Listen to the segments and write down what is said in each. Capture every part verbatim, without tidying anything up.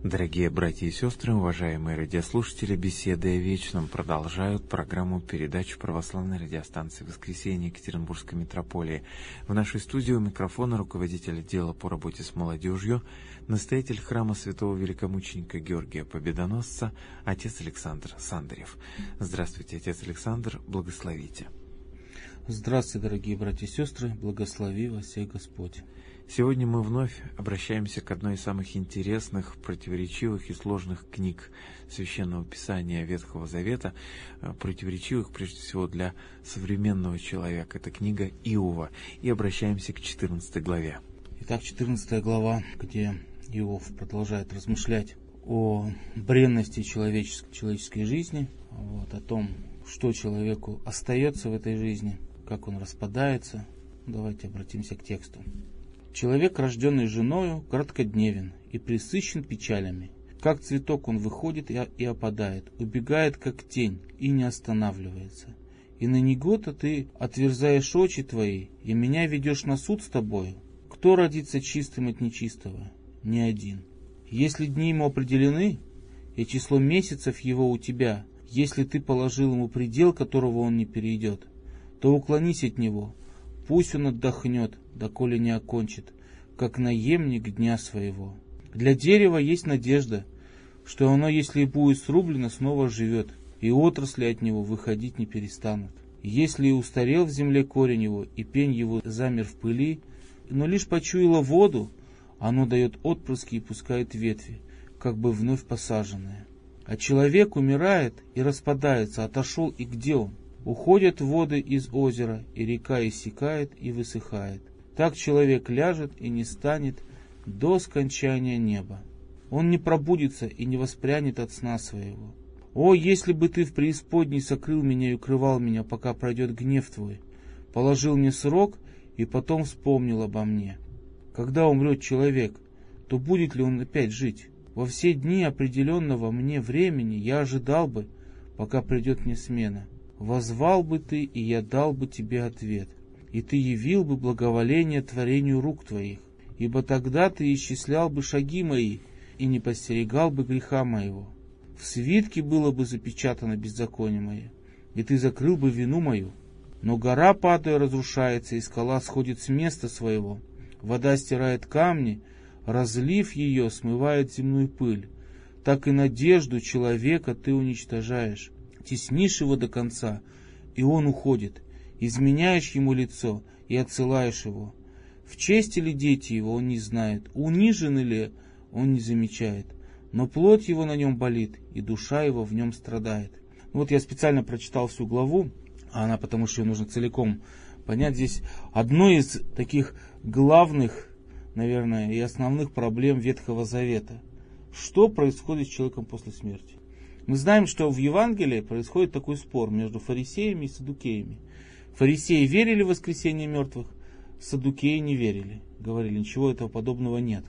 Дорогие братья и сестры, уважаемые радиослушатели, беседы о вечном продолжают программу передач православной радиостанции «Воскресенье» Екатеринбургской митрополии. В нашей студии у микрофона руководитель отдела по работе с молодежью, настоятель храма святого великомученика Георгия Победоносца, отец Александр Сандарев. Здравствуйте, отец Александр, благословите. Здравствуйте, дорогие братья и сестры, благослови вас всех Господь. Сегодня мы вновь обращаемся к одной из самых интересных, противоречивых и сложных книг Священного Писания Ветхого Завета, противоречивых прежде всего для современного человека. Это книга Иова. И обращаемся к четырнадцатой главе. Итак, четырнадцатая глава, где Иов продолжает размышлять о бренности человеческой, человеческой жизни, вот, о том, что человеку остается в этой жизни, как он распадается. Давайте обратимся к тексту. Человек, рожденный женою, краткодневен и пресыщен печалями. Как цветок он выходит и опадает, убегает, как тень, и не останавливается. И на него-то ты отверзаешь очи твои, и меня ведешь на суд с тобою. Кто родится чистым от нечистого? Ни один. Если дни ему определены, и число месяцев его у тебя, если ты положил ему предел, которого он не перейдет, то уклонись от него. Пусть он отдохнет, доколе не окончит, как наемник дня своего. Для дерева есть надежда, что оно, если и будет срублено, снова живет, и отрасли от него выходить не перестанут. Если и устарел в земле корень его, и пень его замер в пыли, но лишь почуяло воду, оно дает отпрыски и пускает ветви, как бы вновь посаженное. А человек умирает и распадается, отошел, и где он? Уходят воды из озера, и река иссякает и высыхает. Так человек ляжет и не станет до скончания неба. Он не пробудится и не воспрянет от сна своего. О, если бы ты в преисподней сокрыл меня и укрывал меня, пока пройдет гнев твой, положил мне срок и потом вспомнил обо мне. Когда умрет человек, то будет ли он опять жить? Во все дни определенного мне времени я ожидал бы, пока придет мне смена. Воззвал бы ты, и я дал бы тебе ответ, и ты явил бы благоволение творению рук твоих, ибо тогда ты исчислял бы шаги мои и не постерегал бы греха моего. В свитке было бы запечатано беззаконие мое, и ты закрыл бы вину мою. Но гора, падая, разрушается, и скала сходит с места своего. Вода стирает камни, разлив ее, смывает земную пыль. Так и надежду человека ты уничтожаешь. Теснишь его до конца, и он уходит. Изменяешь ему лицо и отсылаешь его. В чести ли дети его он не знает, унижены ли он не замечает. Но плоть его на нем болит, и душа его в нем страдает. Вот я специально прочитал всю главу, а она потому что ее нужно целиком понять. Здесь одно из таких главных, наверное, и основных проблем Ветхого Завета. Что происходит с человеком после смерти? Мы знаем, что в Евангелии происходит такой спор между фарисеями и саддукеями. Фарисеи верили в воскресение мертвых, саддукеи не верили. Говорили, ничего этого подобного нет.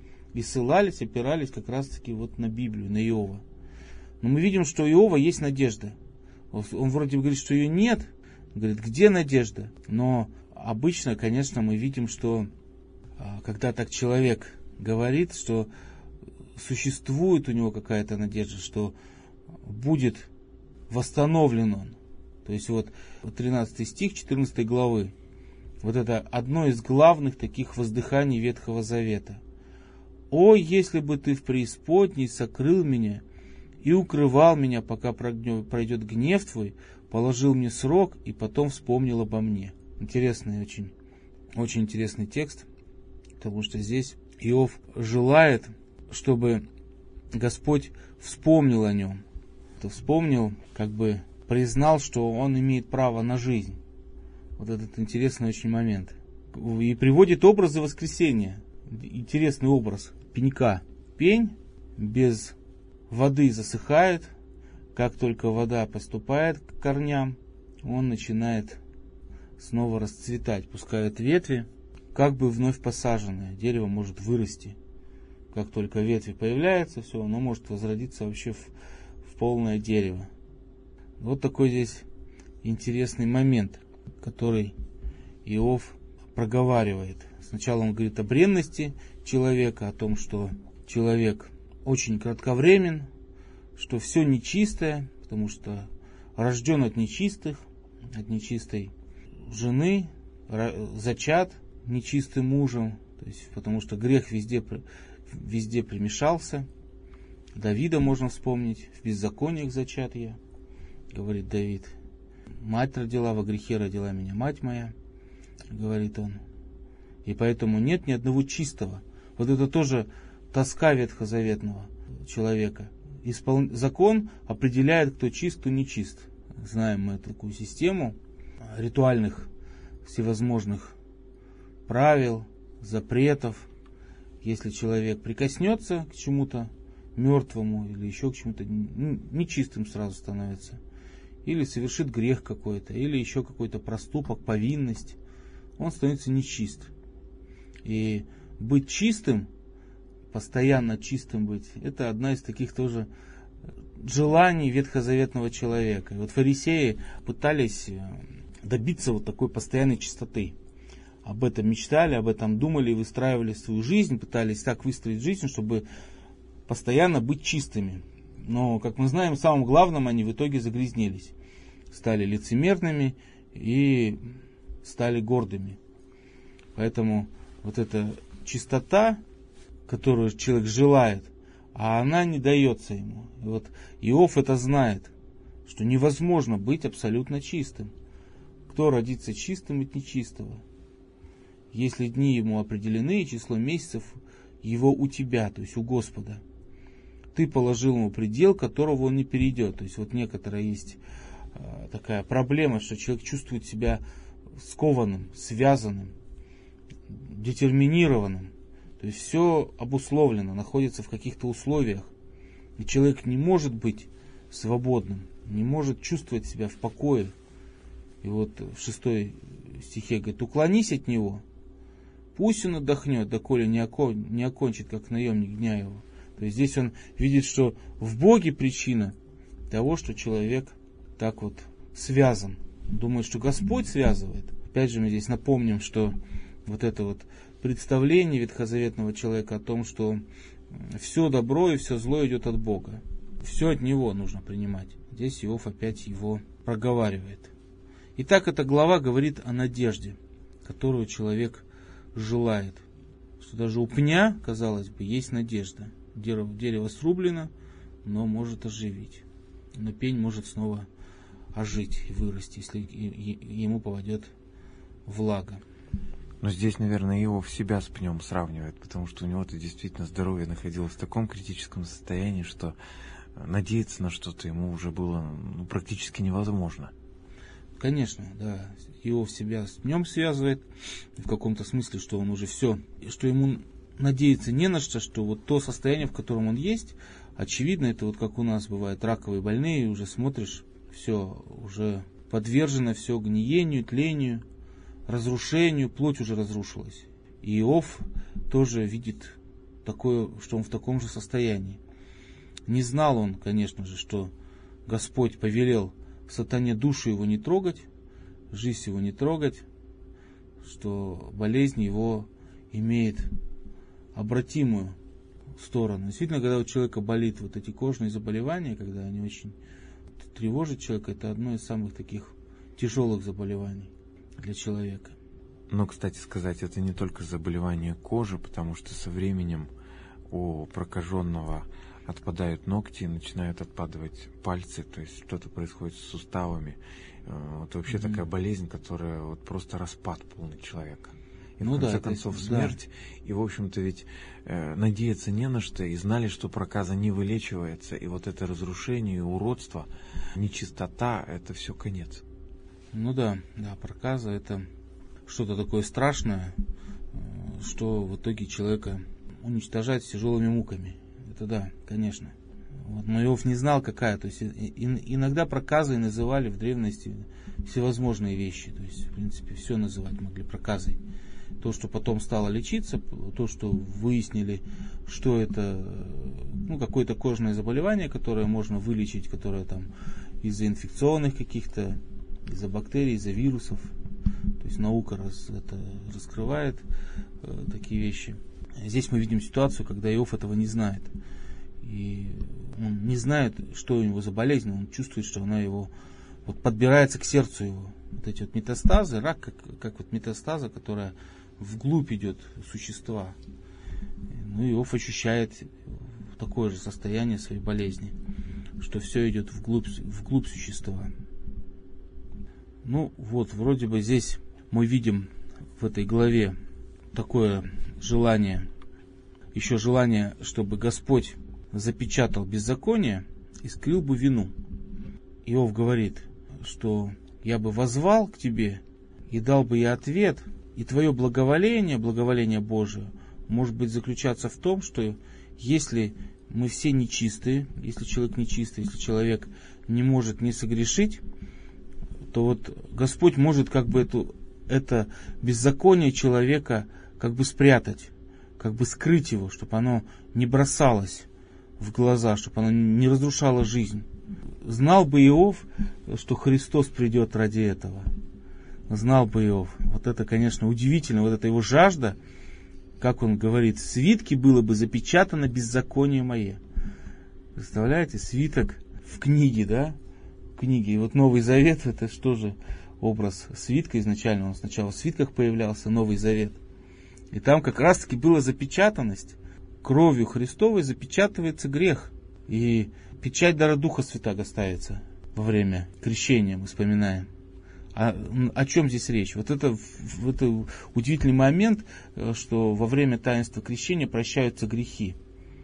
И ссылались, опирались как раз таки вот на Библию, на Иова. Но мы видим, что у Иова есть надежда. Он вроде бы говорит, что ее нет. Говорит, где надежда? Но обычно, конечно, мы видим, что когда так человек говорит, что существует у него какая-то надежда, что будет восстановлен он. То есть вот тринадцатый стих четырнадцатой главы. Вот это одно из главных таких воздыханий Ветхого Завета. «О, если бы ты в преисподней сокрыл меня и укрывал меня, пока пройдет гнев твой, положил мне срок и потом вспомнил обо мне». Интересный очень, очень интересный текст, потому что здесь Иов желает, чтобы Господь вспомнил о нем. Вспомнил, как бы признал, что он имеет право на жизнь. Вот этот интересный очень момент. И приводит образы воскресения. Интересный образ пенька. Пень без воды засыхает. Как только вода поступает к корням, он начинает снова расцветать, пускает ветви, как бы вновь посаженное. Дерево может вырасти. Как только ветви появляются, все, оно может возродиться вообще в, в полное дерево. Вот такой здесь интересный момент, который Иов проговаривает. Сначала он говорит о бренности человека, о том, что человек очень кратковремен, что все нечистое, потому что рожден от нечистых, от нечистой жены, зачат нечистым мужем, то есть, потому что грех везде, везде примешался. Давида можно вспомнить, в беззакониях зачат я, говорит Давид. Мать родила, во грехе родила меня мать моя, говорит он. И поэтому нет ни одного чистого. Вот это тоже тоска ветхозаветного человека. Испол... Закон определяет, кто чист, кто не чист. Знаем мы такую систему ритуальных всевозможных правил, запретов. Если человек прикоснется к чему-то мертвому или еще к чему-то нечистым, сразу становится. Или совершит грех какой-то, или еще какой-то проступок, повинность, он становится нечист. И быть чистым, постоянно чистым быть, это одна из таких тоже желаний ветхозаветного человека. И вот фарисеи пытались добиться вот такой постоянной чистоты. Об этом мечтали, об этом думали, выстраивали свою жизнь, пытались так выстроить жизнь, чтобы постоянно быть чистыми. Но, как мы знаем, самым главным они в итоге загрязнились. Стали лицемерными и стали гордыми. Поэтому вот эта чистота, которую человек желает, а она не дается ему. И вот Иов это знает, что невозможно быть абсолютно чистым. Кто родится чистым от нечистого? Если дни ему определены, и число месяцев его у тебя, то есть у Господа. Ты положил ему предел, которого он не перейдет. То есть вот некоторая есть э, такая проблема, что человек чувствует себя скованным, связанным, детерминированным. То есть все обусловлено, находится в каких-то условиях. И человек не может быть свободным, не может чувствовать себя в покое. И вот в шестой стихе говорит: уклонись от него, пусть он отдохнет, доколе не, окон, не окончит, как наемник дня его. То есть здесь он видит, что в Боге причина того, что человек так вот связан. Думает, что Господь связывает. Опять же мы здесь напомним, что вот это вот представление ветхозаветного человека о том, что все добро и все зло идет от Бога. Все от Него нужно принимать. Здесь Иов опять его проговаривает. Итак, эта глава говорит о надежде, которую человек желает. Что даже у пня, казалось бы, есть надежда. Дерево, дерево срублено, но может оживить. Но пень может снова ожить и вырасти, если ему попадет влага. Но здесь, наверное, Иов себя с пнем сравнивает, потому что у него-то действительно здоровье находилось в таком критическом состоянии, что надеяться на что-то ему уже было ну, практически невозможно. Конечно, да. Иов себя с пнем связывает в каком-то смысле, что он уже все, что ему надеяться не на что, что вот то состояние, в котором он есть, очевидно, это вот как у нас бывает раковые больные, уже смотришь, все уже подвержено все гниению, тлению, разрушению, плоть уже разрушилась. И Иов тоже видит такое, что он в таком же состоянии. Не знал он, конечно же, что Господь повелел сатане душу его не трогать, жизнь его не трогать, что болезнь его имеет обратимую сторону. Действительно, когда у человека болит вот эти кожные заболевания, когда они очень тревожат человека, это одно из самых таких тяжелых заболеваний для человека. Но, кстати сказать, это не только заболевание кожи, потому что со временем у прокаженного отпадают ногти, начинают отпадать пальцы, то есть что-то происходит с суставами. Это вообще mm-hmm. такая болезнь, которая вот просто распад полный человека. И ну в конце да, концов есть, смерть. Да. И, в общем-то, ведь э, надеяться не на что. И знали, что проказа не вылечивается. И вот это разрушение, уродство, нечистота, это все конец. Ну да, да, проказа это что-то такое страшное, что в итоге человека уничтожает с тяжелыми муками. Это да, конечно. Вот, но Иов не знал, какая. То есть и, и, иногда проказой называли в древности всевозможные вещи. То есть, в принципе, все называть могли проказой. То, что потом стало лечиться, то, что выяснили, что это ну, какое-то кожное заболевание, которое можно вылечить, которое там из-за инфекционных каких-то, из-за бактерий, из-за вирусов. То есть наука раз, это раскрывает э, такие вещи. Здесь мы видим ситуацию, когда Иов этого не знает. И он не знает, что у него за болезнь, он чувствует, что она его вот подбирается к сердцу его. Вот эти вот метастазы, рак, как, как вот метастаза, которая вглубь идет существа. Ну, Иов ощущает такое же состояние своей болезни, что все идет вглубь, вглубь существа. Ну, вот, вроде бы здесь мы видим в этой главе такое желание, еще желание, чтобы Господь запечатал беззаконие и скрыл бы вину. Иов говорит, что я бы воззвал к тебе и дал бы я ответ, и твое благоволение, благоволение Божие, может быть заключаться в том, что если мы все нечистые, если человек нечистый, если человек не может не согрешить, то вот Господь может как бы эту, это беззаконие человека как бы спрятать, как бы скрыть его, чтобы оно не бросалось в глаза, чтобы оно не разрушало жизнь. Знал бы Иов, что Христос придет ради этого. Знал бы Иов. Вот это, конечно, удивительно, вот эта его жажда, как он говорит, в свитке было бы запечатано беззаконие мое. Представляете, свиток в книге, да? В книге. И вот Новый Завет, это что же образ свитка изначально, он сначала в свитках появлялся, Новый Завет. И там как раз-таки была запечатанность. Кровью Христовой запечатывается грех. И печать дара Духа Святаго ставится во время крещения, мы вспоминаем. А, о чем здесь речь? Вот это, вот это удивительный момент, что во время таинства крещения прощаются грехи.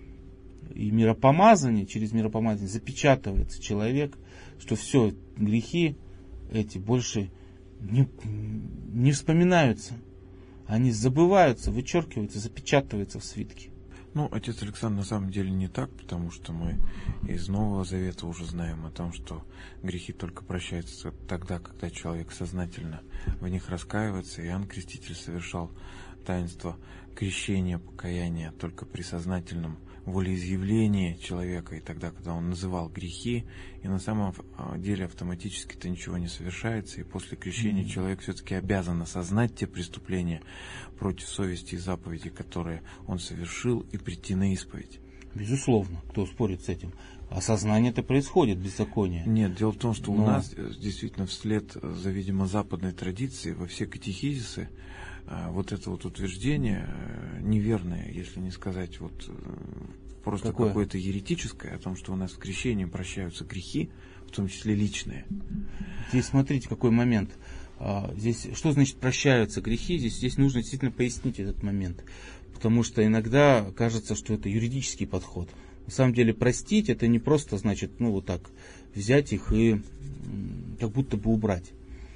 И миропомазание, через миропомазание запечатывается человек, что все, грехи эти больше не, не вспоминаются. Они забываются, вычеркиваются, запечатываются в свитке. Ну, отец Александр, на самом деле не так, потому что мы из Нового Завета уже знаем о том, что грехи только прощаются тогда, когда человек сознательно в них раскаивается. Иоанн Креститель совершал таинство крещения, покаяния только при сознательном волеизъявлении человека, и тогда, когда он называл грехи, и на самом деле автоматически-то ничего не совершается, и после крещения mm-hmm. человек все-таки обязан осознать те преступления против совести и заповедей, которые он совершил, и прийти на исповедь. Безусловно, кто спорит с этим. Осознание-то происходит, беззаконие. Нет, дело в том, что Но... у нас действительно вслед за, видимо, западной традиции во все катехизисы вот это вот утверждение неверное, если не сказать вот просто Какое? какое-то еретическое, о том, что у нас в крещении прощаются грехи, в том числе личные. Здесь смотрите, какой момент. Здесь, что значит прощаются грехи? Здесь, здесь нужно действительно пояснить этот момент. Потому что иногда кажется, что это юридический подход. На самом деле простить это не просто значит, ну вот так, взять их и как будто бы убрать.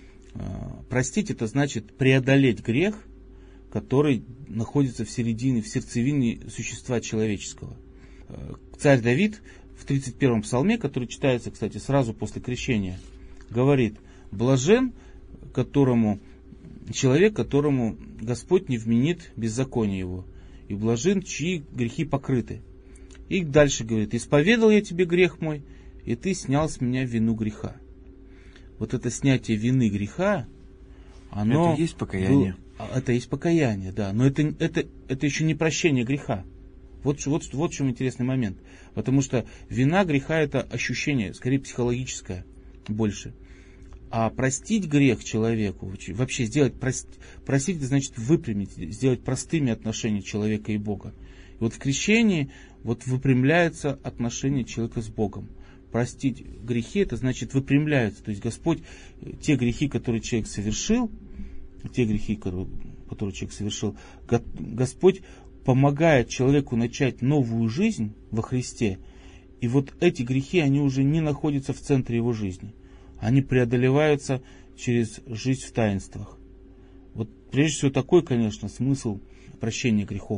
Простить это значит преодолеть грех, который находится в середине, в сердцевине существа человеческого. Царь Давид в тридцать первом псалме, который читается, кстати, сразу после крещения, говорит: блажен которому, человек, которому Господь не вменит беззаконие его, и блажен, чьи грехи покрыты. И дальше говорит: исповедал я тебе грех мой, и ты снял с меня вину греха. Вот это снятие вины греха, оно... Это есть покаяние. Было, это есть покаяние, да. Но это, это, это еще не прощение греха. Вот, вот, вот в чем интересный момент. Потому что вина греха это ощущение, скорее психологическое больше. А простить грех человеку, вообще сделать, простить, простить это значит выпрямить, сделать простыми отношения человека и Бога. И вот в крещении вот выпрямляется отношение человека с Богом. Простить грехи, это значит выпрямляются. То есть Господь, те грехи, которые человек совершил, те грехи, которые человек совершил, Господь помогает человеку начать новую жизнь во Христе. И вот эти грехи, они уже не находятся в центре его жизни. Они преодолеваются через жизнь в таинствах. Вот прежде всего такой, конечно, смысл прощения грехов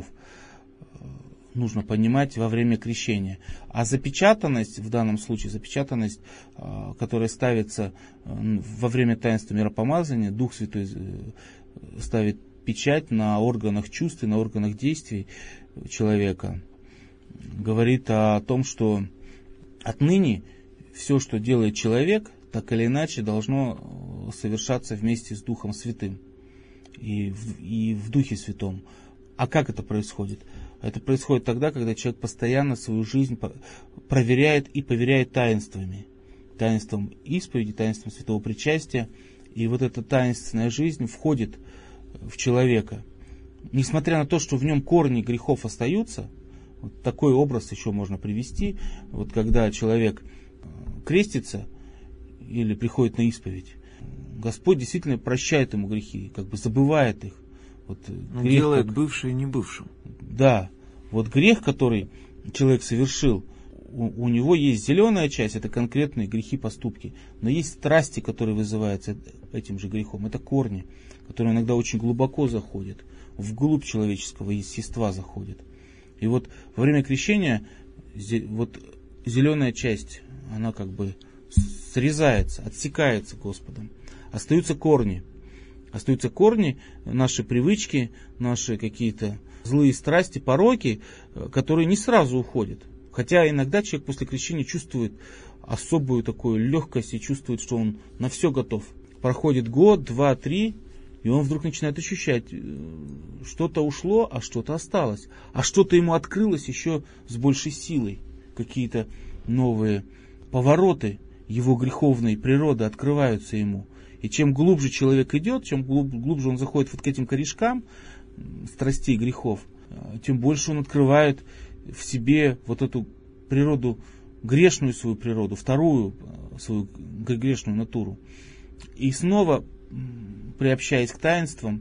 нужно понимать во время крещения. А запечатанность, в данном случае запечатанность, которая ставится во время таинства миропомазания, Дух Святой ставит печать на органах чувств и на органах действий человека, говорит о том, что отныне все, что делает человек, так или иначе должно совершаться вместе с Духом Святым и в, и в Духе Святом. А как это происходит? Это происходит тогда, когда человек постоянно свою жизнь проверяет и поверяет таинствами. Таинством исповеди, таинством святого причастия. И вот эта таинственная жизнь входит в человека. Несмотря на то, что в нем корни грехов остаются, вот такой образ еще можно привести, вот когда человек крестится или приходит на исповедь, Господь действительно прощает ему грехи, как бы забывает их. Вот Он грех, делает как... бывшее не бывшим. Да, вот грех, который человек совершил, у, у него есть зеленая часть, это конкретные грехи, поступки, но есть страсти, которые вызываются этим же грехом, это корни, которые иногда очень глубоко заходят, вглубь человеческого естества заходят. И вот во время крещения вот зеленая часть, она как бы срезается, отсекается Господом. Остаются корни. Остаются корни, наши привычки, наши какие-то злые страсти, пороки, которые не сразу уходят. Хотя иногда человек после крещения чувствует особую такую легкость и чувствует, что он на все готов. Проходит год, два, три, и он вдруг начинает ощущать, что-то ушло, а что-то осталось. А что-то ему открылось еще с большей силой. Какие-то новые повороты его греховной природы открываются ему. И чем глубже человек идет, чем глубже он заходит вот к этим корешкам страстей, грехов, тем больше он открывает в себе вот эту природу, грешную свою природу, вторую свою грешную натуру. И снова, приобщаясь к таинствам,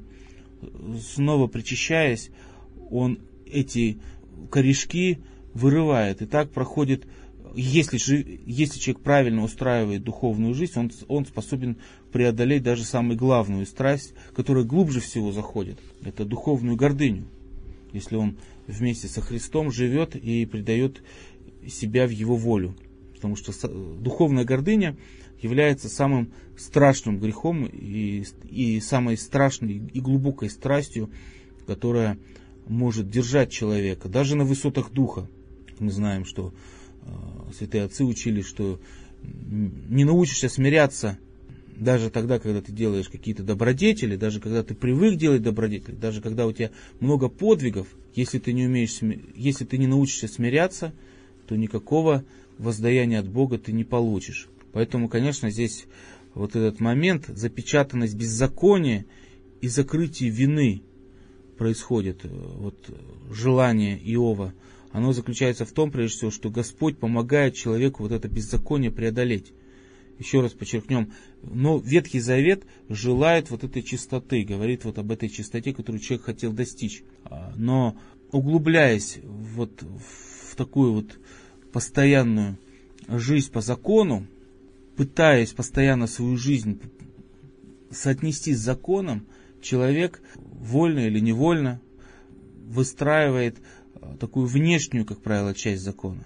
снова причащаясь, он эти корешки вырывает. И так проходит, если, если человек правильно устраивает духовную жизнь, он, он способен преодолеть даже самую главную страсть, которая глубже всего заходит. Это духовную гордыню. Если он вместе со Христом живет и предает себя в Его волю. Потому что духовная гордыня является самым страшным грехом и, и самой страшной и глубокой страстью, которая может держать человека, даже на высотах духа. Мы знаем, что э, святые отцы учили, что не научишься смиряться даже тогда, когда ты делаешь какие-то добродетели, даже когда ты привык делать добродетели, даже когда у тебя много подвигов, если ты не умеешь, если ты не научишься смиряться, то никакого воздаяния от Бога ты не получишь. Поэтому, конечно, здесь вот этот момент, запечатанность беззакония и закрытие вины происходит, вот желание Иова, оно заключается в том, прежде всего, что Господь помогает человеку вот это беззаконие преодолеть. Еще раз подчеркнем, но Ветхий Завет желает вот этой чистоты, говорит вот об этой чистоте, которую человек хотел достичь. Но углубляясь вот в такую вот постоянную жизнь по закону, пытаясь постоянно свою жизнь соотнести с законом, человек вольно или невольно выстраивает такую внешнюю, как правило, часть закона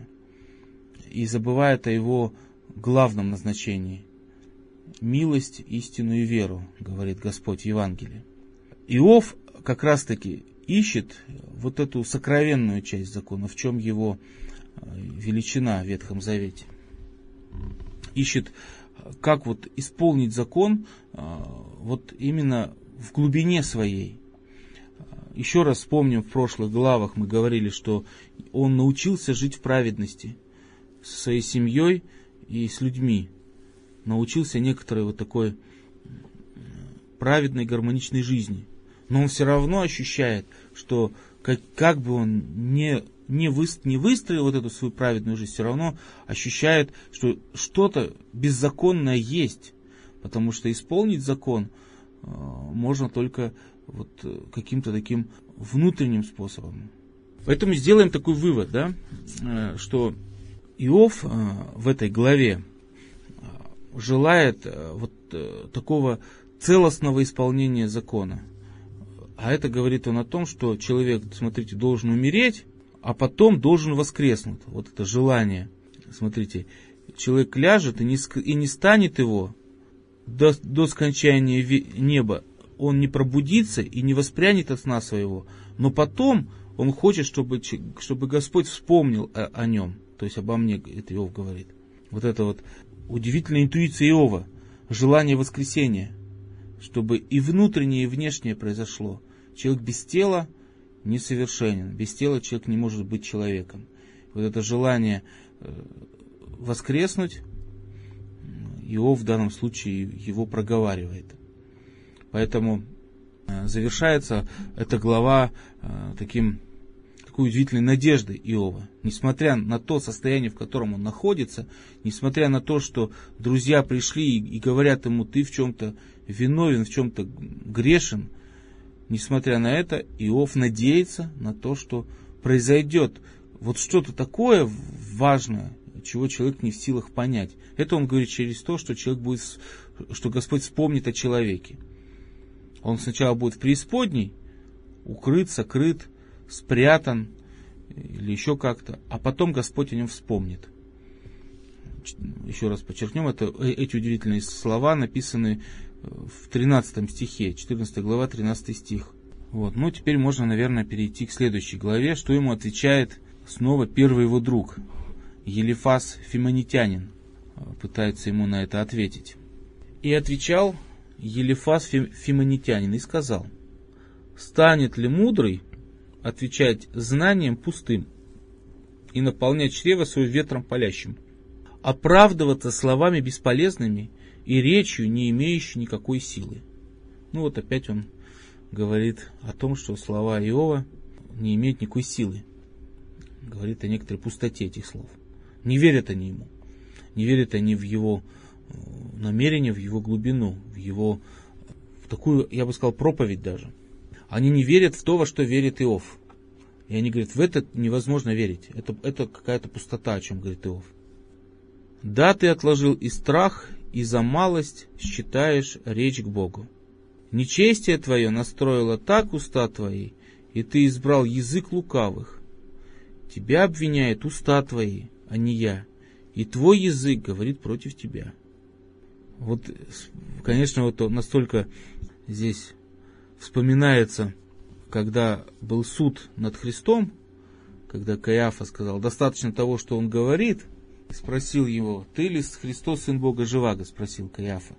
и забывает о его главном назначении. Милость, истину и веру, говорит Господь в Евангелии. Иов как раз-таки ищет вот эту сокровенную часть закона, в чем его величина в Ветхом Завете. Ищет, как вот исполнить закон вот именно в глубине своей. Еще раз вспомним, в прошлых главах мы говорили, что он научился жить в праведности со своей семьей и с людьми. Научился некоторой вот такой праведной, гармоничной жизни. Но он все равно ощущает, что как, как бы он не, не, вы, не выстроил вот эту свою праведную жизнь, все равно ощущает, что что-то беззаконное есть. Потому что исполнить закон э, можно только вот каким-то таким внутренним способом. Поэтому сделаем такой вывод, да, э, что Иов э, в этой главе желает э, вот э, такого целостного исполнения закона. А это говорит он о том, что человек, смотрите, должен умереть, а потом должен воскреснуть. Вот это желание. Смотрите, человек ляжет и не, и не станет его до, до скончания неба. Он не пробудится и не воспрянет от сна своего. Но потом он хочет, чтобы, чтобы Господь вспомнил о, о нем. То есть обо мне, это Иов говорит. Вот это вот удивительная интуиция Иова. Желание воскресения. Чтобы и внутреннее, и внешнее произошло. Человек без тела несовершенен. Без тела человек не может быть человеком. Вот это желание воскреснуть, Иов в данном случае его проговаривает. Поэтому завершается эта глава таким, такой удивительной надеждой Иова. Несмотря на то состояние, в котором он находится, несмотря на то, что друзья пришли и, и говорят ему: ты в чем-то виновен, в чем-то грешен, несмотря на это, Иов надеется на то, что произойдет вот что-то такое важное, чего человек не в силах понять. Это он говорит через то, что человек будет, что Господь вспомнит о человеке. Он сначала будет в преисподней, укрыт, сокрыт, спрятан или еще как-то, а потом Господь о нем вспомнит. Еще раз подчеркнем, это, эти удивительные слова написаны в тринадцатом стихе, четырнадцатая глава, тринадцатый стих. Вот. Ну, теперь можно, наверное, перейти к следующей главе, что ему отвечает снова первый его друг, Елифаз Фимонитянин, пытается ему на это ответить. И отвечал Елифаз Фимонитянин и сказал: станет ли мудрый отвечать знанием пустым и наполнять чрево свое ветром палящим, оправдываться словами бесполезными и речью, не имеющей никакой силы? Ну вот опять он говорит о том, что слова Иова не имеют никакой силы. Говорит о некоторой пустоте этих слов. Не верят они ему. Не верят они в его намерение, в его глубину, в его, в такую, я бы сказал, проповедь даже. Они не верят в то, во что верит Иов. И они говорят: в это невозможно верить. Это, это какая-то пустота, о чем говорит Иов. Да, ты отложил и страх, и за малость считаешь речь к Богу. Нечестие твое настроило так уста твои, и ты избрал язык лукавых. Тебя обвиняют уста твои, а не я, и твой язык говорит против тебя. Вот, конечно, вот настолько здесь вспоминается, когда был суд над Христом, когда Каиафа сказал: достаточно того, что он говорит. Спросил его: ты ли Христос, сын Бога живаго? Спросил Каиафа.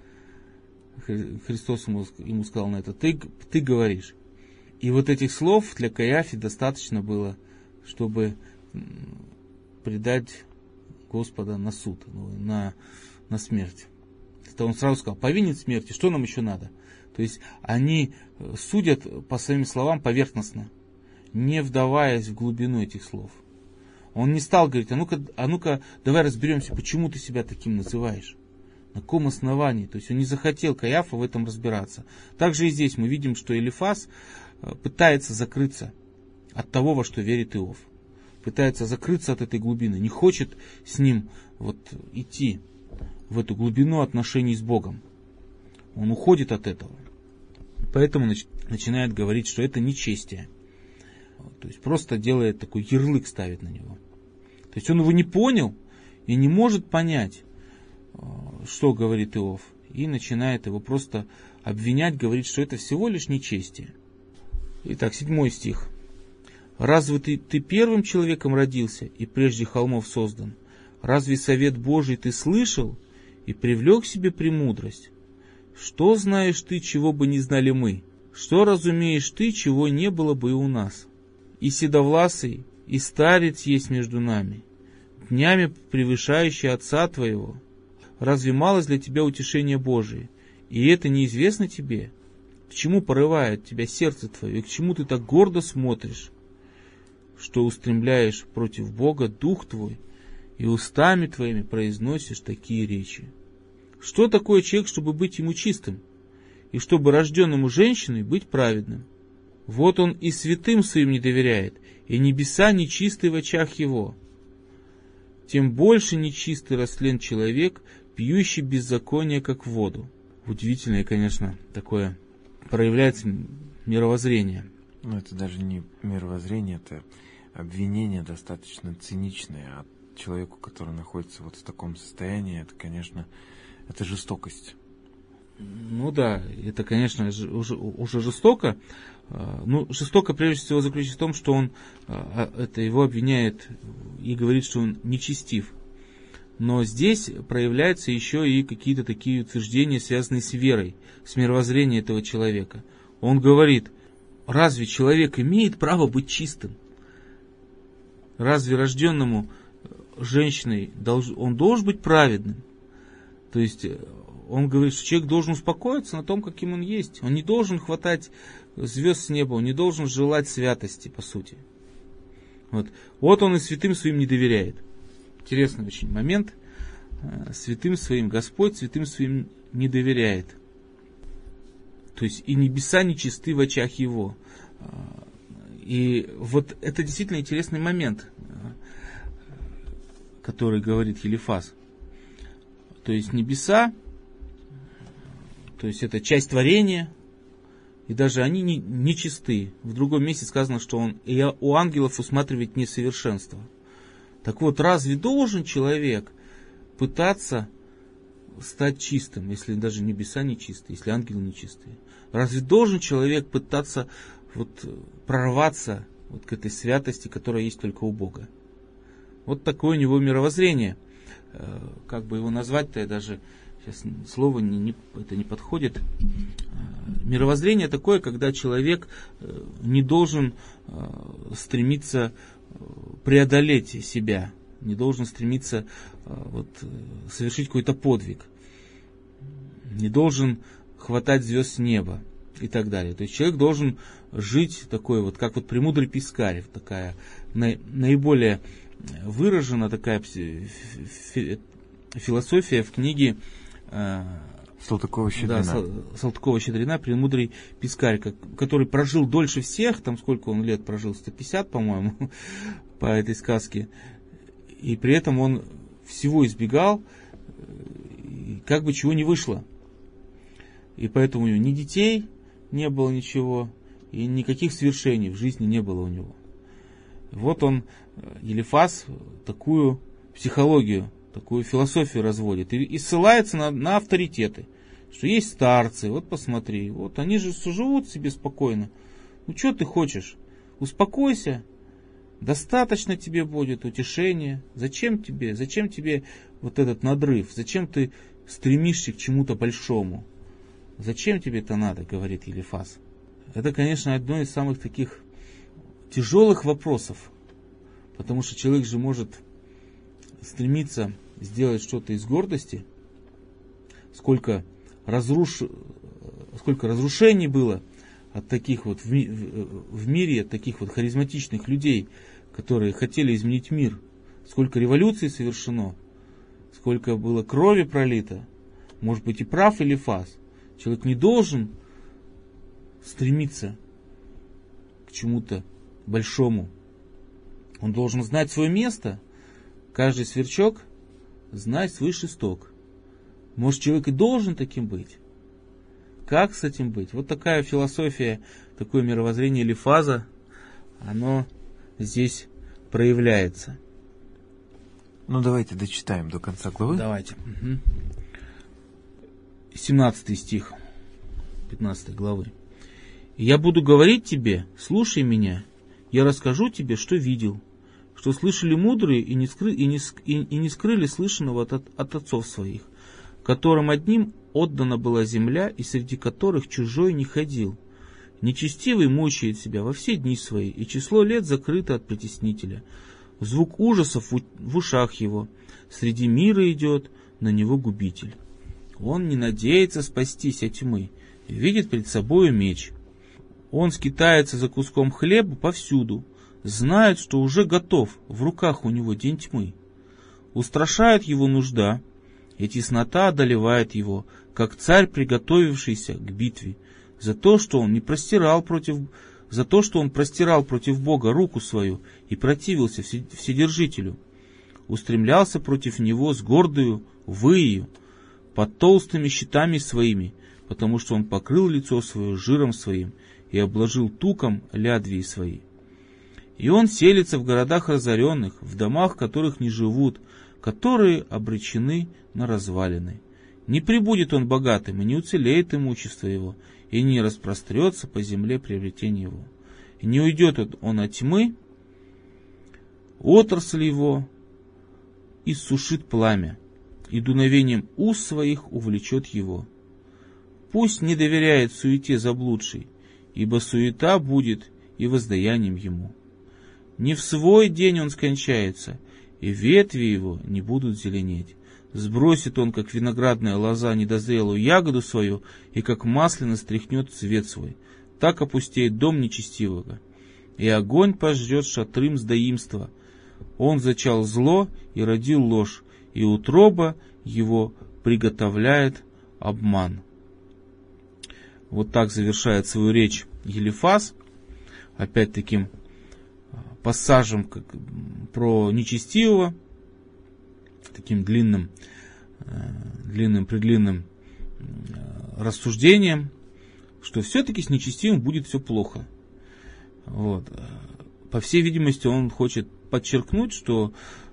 Христос ему, ему сказал на это: ты, ты говоришь. И вот этих слов для Каиафы достаточно было, чтобы предать Господа на суд, на, на смерть. Это он сразу сказал: повинен смерти, что нам еще надо? То есть они судят, по своим словам, поверхностно, не вдаваясь в глубину этих слов. Он не стал говорить: а ну-ка, а ну-ка, давай разберемся, почему ты себя таким называешь, на каком основании. То есть он не захотел, Каиафа, в этом разбираться. Также и здесь мы видим, что Елифаз пытается закрыться от того, во что верит Иов. Пытается закрыться от этой глубины, не хочет с ним вот идти в эту глубину отношений с Богом. Он уходит от этого. Поэтому нач- начинает говорить, что это нечестие. То есть просто делает такой ярлык, ставит на него. То есть он его не понял и не может понять, что говорит Иов. И начинает его просто обвинять, говорит, что это всего лишь нечестие. Итак, седьмой стих. «Разве ты, ты первым человеком родился и прежде холмов создан? Разве совет Божий ты слышал и привлек себе премудрость? Что знаешь ты, чего бы не знали мы? Что разумеешь ты, чего не было бы и у нас? И седовласый, и старец есть между нами, днями превышающий отца твоего. Разве мало для тебя утешения Божие? И это неизвестно тебе? К чему порывает тебя сердце твое, и к чему ты так гордо смотришь, что устремляешь против Бога дух твой, и устами твоими произносишь такие речи? Что такое человек, чтобы быть ему чистым, и чтобы рожденному женщиной быть праведным? Вот он и святым своим не доверяет, и небеса нечисты в очах его. Тем больше нечистый растлен человек, пьющий беззаконие, как воду». Удивительное, конечно, такое проявляется мировоззрение. Ну, это даже не мировоззрение, это обвинение достаточно циничное. А человеку, который находится вот в таком состоянии, это, конечно, это жестокость. Ну да, это, конечно, уже, уже жестоко. Ну, жестоко прежде всего заключается в том, что он это его обвиняет и говорит, что он нечестив. Но здесь проявляются еще и какие-то такие утверждения, связанные с верой, с мировоззрением этого человека. Он говорит: разве человек имеет право быть чистым? Разве рожденному женщиной он должен быть праведным? То есть он говорит, что человек должен успокоиться на том, каким он есть. Он не должен хватать звезд с неба, он не должен желать святости, по сути. Вот, вот он и святым своим не доверяет. Интересный очень момент. Святым своим Господь святым своим не доверяет. То есть и небеса нечисты в очах его. И вот это действительно интересный момент, который говорит Елифаз. То есть небеса, то есть это часть творения, и даже они не, не чисты. В другом месте сказано, что он и у ангелов усматривает несовершенство. Так вот, разве должен человек пытаться стать чистым, если даже небеса не чистые, если ангелы не чистые? Разве должен человек пытаться вот прорваться вот к этой святости, которая есть только у Бога? Вот такое у него мировоззрение. Как бы его назвать-то, я даже сейчас слово не, не, это не подходит. Мировоззрение такое, когда человек не должен стремиться преодолеть себя, не должен стремиться вот, совершить какой-то подвиг, не должен хватать звезд с неба и так далее. То есть человек должен жить такой вот, как вот премудрый пескарь, такая наиболее выражена такая философия в книге Салтыкова-Щедрина. Да, Салтыкова-Щедрина, премудрый пескарь, который прожил дольше всех, там сколько он лет прожил, сто пятьдесят, по-моему, по этой сказке. И при этом он всего избегал, как бы чего не вышло. И поэтому у него ни детей не было ничего, и никаких свершений в жизни не было у него. Вот он, Елифаз, такую психологию, такую философию разводит и, и ссылается на, на авторитеты, что есть старцы, вот посмотри, вот они же живут себе спокойно. Ну что ты хочешь? Успокойся, достаточно тебе будет утешения. Зачем тебе, зачем тебе вот этот надрыв? Зачем ты стремишься к чему-то большому? Зачем тебе это надо, говорит Елифаз. Это, конечно, одно из самых таких тяжелых вопросов, потому что человек же может стремиться сделать что-то из гордости. Сколько, разруш... Сколько разрушений было от таких вот в, ми... в мире, от таких вот харизматичных людей, которые хотели изменить мир. Сколько революций совершено, сколько было крови пролито. Может быть, и прав Елифаз. Человек не должен стремиться к чему-то большому. Он должен знать свое место. Каждый сверчок знает свой шесток. Может, человек и должен таким быть? Как с этим быть? Вот такая философия, такое мировоззрение Елифаза, оно здесь проявляется. Ну, давайте дочитаем до конца главы. Давайте. Угу. семнадцатый стих пятнадцатой главы. «Я буду говорить тебе, слушай меня, я расскажу тебе, что видел, что слышали мудрые и не, скры, и не, и, и не скрыли слышанного от, от отцов своих, которым одним отдана была земля, и среди которых чужой не ходил. Нечестивый мучает себя во все дни свои, и число лет закрыто от притеснителя. Звук ужасов в, в ушах его, среди мира идет на него губитель. Он не надеется спастись от тьмы, видит пред собою меч. Он скитается за куском хлеба повсюду, знает, что уже готов, в руках у него день тьмы. Устрашает его нужда, и теснота одолевает его, как царь, приготовившийся к битве, за то, что он не простирал против, за то, что он простирал против Бога руку свою и противился Вседержителю, устремлялся против него с гордою выею, под толстыми щитами своими, потому что он покрыл лицо свое жиром своим и обложил туком лядвии свои. И он селится в городах разоренных, в домах, в которых не живут, которые обречены на развалины. Не прибудет он богатым, и не уцелеет имущество его, и не распрострется по земле приобретение его. И не уйдет он от тьмы, отрасль его иссушит пламя, и дуновением уст своих увлечет его. Пусть не доверяет суете заблудший, ибо суета будет и воздаянием ему. Не в свой день он скончается, и ветви его не будут зеленеть. Сбросит он, как виноградная лоза, недозрелую ягоду свою, и как масляно стряхнет цвет свой. Так опустеет дом нечестивого, и огонь пожрет шатры мздоимства. Он зачал зло и родил ложь, и утроба его приготовляет обман. Вот так завершает свою речь Елифаз, опять таким пассажем как, про нечестивого, таким длинным, длинным-предлинным рассуждением, что все-таки с нечестивым будет все плохо. Вот. По всей видимости, он хочет подчеркнуть, что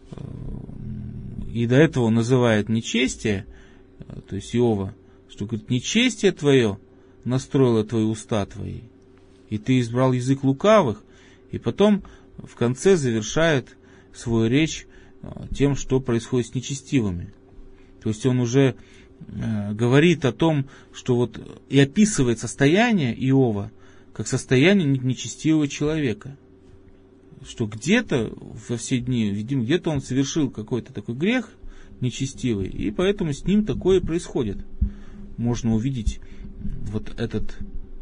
и до этого он называет нечестие, то есть Иова, что говорит, нечестие твое настроило твои уста твои, и ты избрал язык лукавых, и потом в конце завершает свою речь тем, что происходит с нечестивыми. То есть он уже э, говорит о том, что вот и описывает состояние Иова как состояние нечестивого человека. Что где-то во все дни, видимо, где-то он совершил какой-то такой грех нечестивый, и поэтому с ним такое происходит. Можно увидеть вот этот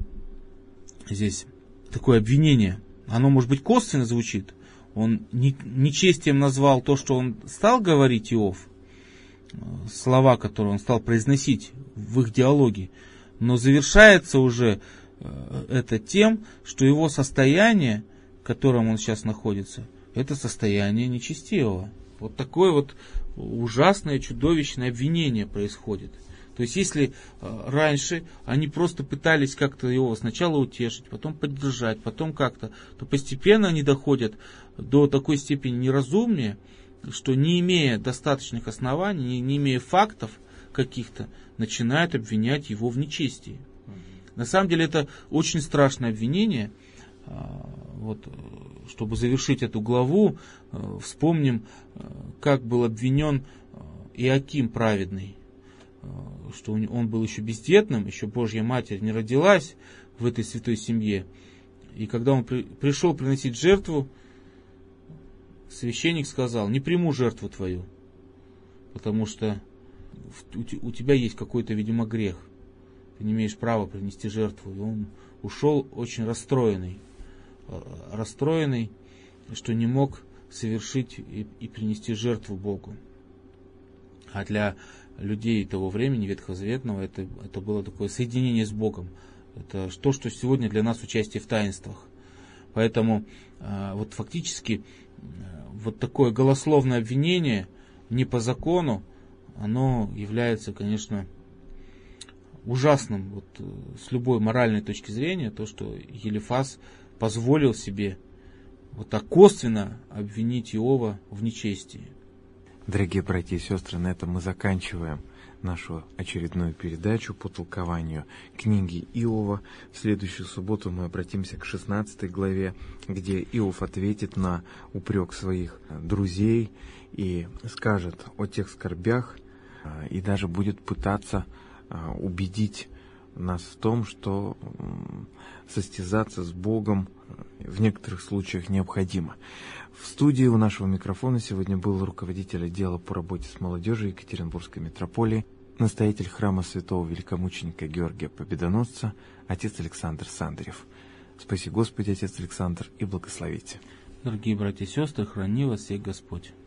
здесь такое обвинение. Оно, может быть, косвенно звучит. Он нечестием назвал то, что он стал говорить, Иов, слова, которые он стал произносить в их диалоге, но завершается уже это тем, что его состояние, в котором он сейчас находится, это состояние нечестивого. Вот такое вот ужасное, чудовищное обвинение происходит. То есть, если раньше они просто пытались как-то его сначала утешить, потом поддержать, потом как-то, то постепенно они доходят до такой степени неразумия, что не имея достаточных оснований, не, не имея фактов каких-то, начинают обвинять его в нечестии. На самом деле это очень страшное обвинение. Вот, чтобы завершить эту главу, вспомним, как был обвинен Иаким праведный, что он был еще бездетным, еще Божья Матерь не родилась в этой святой семье. И когда он при, пришел приносить жертву, священник сказал: не приму жертву твою, потому что у тебя есть какой-то, видимо, грех. Ты не имеешь права принести жертву. И он ушел очень расстроенный. Расстроенный, что не мог совершить и, и принести жертву Богу. А для людей того времени, ветхозаветного, это, это было такое соединение с Богом. Это то, что сегодня для нас участие в таинствах. Поэтому вот фактически вот такое голословное обвинение не по закону, оно является, конечно, ужасным вот, с любой моральной точки зрения, то, что Елифаз позволил себе вот так косвенно обвинить Иова в нечестии. Дорогие братья и сестры, на этом мы заканчиваем нашу очередную передачу по толкованию книги Иова. В следующую субботу мы обратимся к шестнадцатой главе, где Иов ответит на упрек своих друзей и скажет о тех скорбях, и даже будет пытаться убедить нас в том, что состязаться с Богом в некоторых случаях необходимо. В студии у нашего микрофона сегодня был руководитель отдела по работе с молодежью Екатеринбургской митрополии, настоятель храма святого великомученика Георгия Победоносца, отец Александр Сандарев. Спаси Господи, отец Александр, и благословите. Дорогие братья и сестры, храни вас всех Господь.